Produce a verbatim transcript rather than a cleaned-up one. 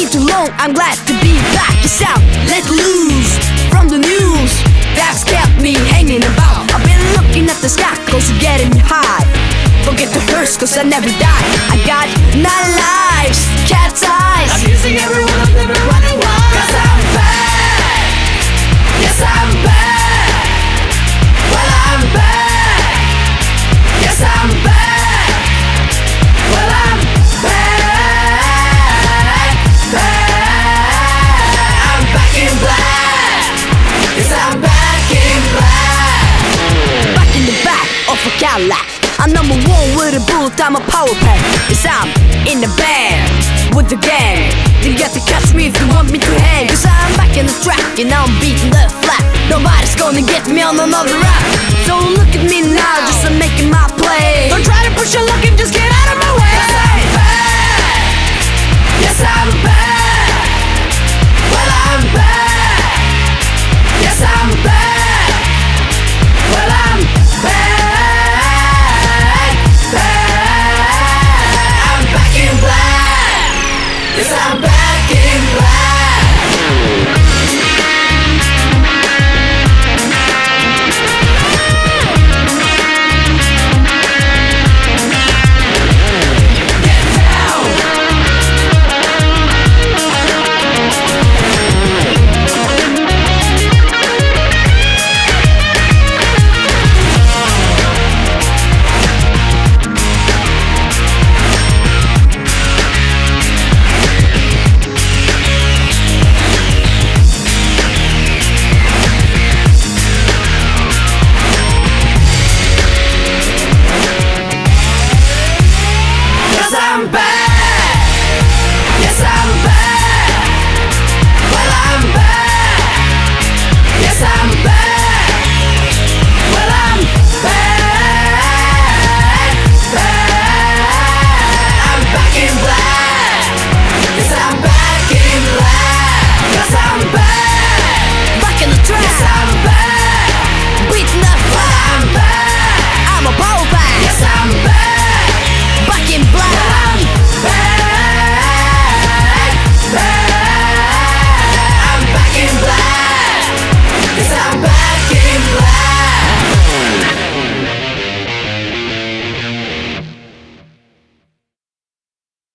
been too long, I'm glad to be back. It's out, let loose from the news that's kept me hanging about. I've been looking at the sky, cause you're getting me high. Forget the hearse, cause I never die. I got nine lives, cat's eyes. I'm using every one of them and running wild. Cause I'm back, yes I'm back. Well I'm back, yes I'm back. Well I'm back, back. I'm back in black, yes I'm back in black. Back in the back of a Cadillac, I'm number one with a bullet, I'm a power pack. Yes, I'm in the band with the gang. You got to catch me if you want me to hang. Cause I'm back in the track and I'm beating the flat. Nobody's gonna get me on another rap. So look at me now, just I'm making my play. Don't try to push your luck and just get out of my way. Cause I'm back, yes I'm back. Well I'm back, yes I'm back. Well I'm back, back. I'm back in black, yes I'm back in black.